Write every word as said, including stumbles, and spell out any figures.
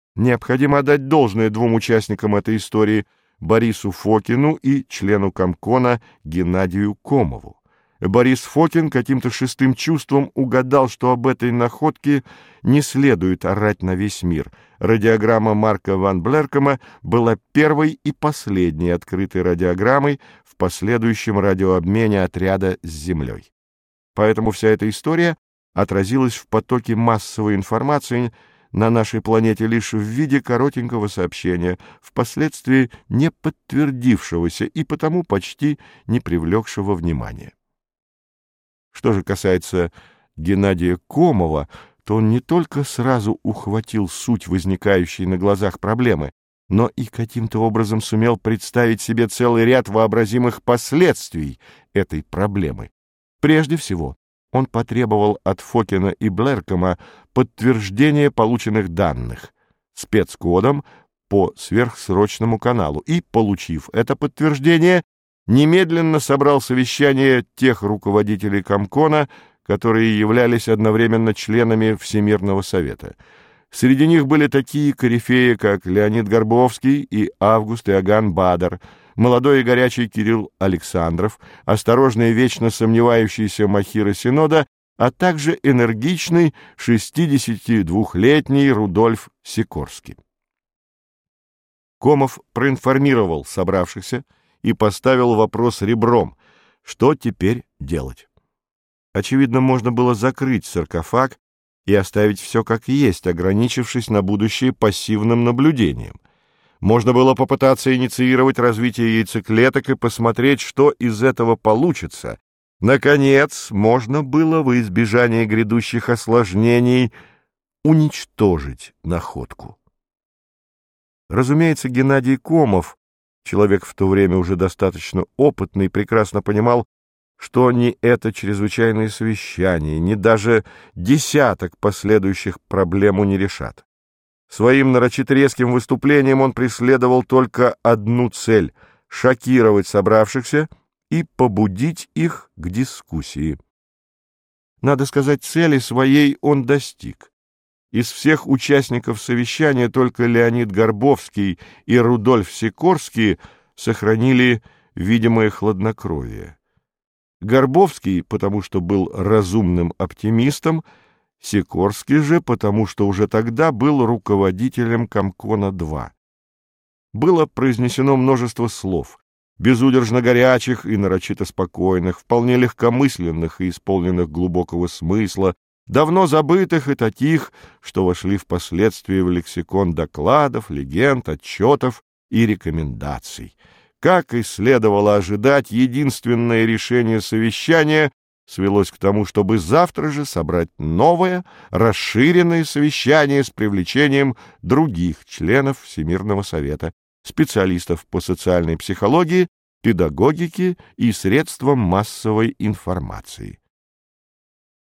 Необходимо отдать должное двум участникам этой истории – Борису Фокину и члену Комкона Геннадию Комову. Борис Фокин каким-то шестым чувством угадал, что об этой находке не следует орать на весь мир. Радиограмма Марка ван Блеркома была первой и последней открытой радиограммой в последующем радиообмене отряда с Землей. Поэтому вся эта история отразилась в потоке массовой информации на нашей планете лишь в виде коротенького сообщения, впоследствии не подтвердившегося и потому почти не привлекшего внимания. Что же касается Геннадия Комова, то он не только сразу ухватил суть возникающей на глазах проблемы, но и каким-то образом сумел представить себе целый ряд вообразимых последствий этой проблемы. Прежде всего, он потребовал от Фокина и Блеркома подтверждения полученных данных спецкодом по сверхсрочному каналу и, получив это подтверждение, немедленно собрал совещание тех руководителей Комкона, которые являлись одновременно членами Всемирного совета. Среди них были такие корифеи, как Леонид Горбовский и Август Иоганн Бадер, молодой и горячий Кирилл Александров, осторожный и вечно сомневающийся Махира Синода, а также энергичный шестидесятидвухлетний Рудольф Сикорский. Комов проинформировал собравшихся и поставил вопрос ребром: что теперь делать? Очевидно, можно было закрыть саркофаг и оставить все как есть, ограничившись на будущее пассивным наблюдением. Можно было попытаться инициировать развитие яйцеклеток и посмотреть, что из этого получится. Наконец, можно было во избежание грядущих осложнений уничтожить находку. Разумеется, Геннадий Комов, человек в то время уже достаточно опытный, прекрасно понимал, что ни это чрезвычайное совещание, ни даже десяток последующих проблему не решат. Своим нарочито резким выступлением он преследовал только одну цель — шокировать собравшихся и побудить их к дискуссии. Надо сказать, цели своей он достиг. Из всех участников совещания только Леонид Горбовский и Рудольф Сикорский сохранили видимое хладнокровие. Горбовский, потому что был разумным оптимистом, Сикорский же, потому что уже тогда был руководителем Комкона-два. Было произнесено множество слов, безудержно горячих и нарочито спокойных, вполне легкомысленных и исполненных глубокого смысла, давно забытых и таких, что вошли впоследствии в лексикон докладов, легенд, отчетов и рекомендаций. Как и следовало ожидать, единственное решение совещания свелось к тому, чтобы завтра же собрать новое, расширенное совещание с привлечением других членов Всемирного совета, специалистов по социальной психологии, педагогике и средствам массовой информации.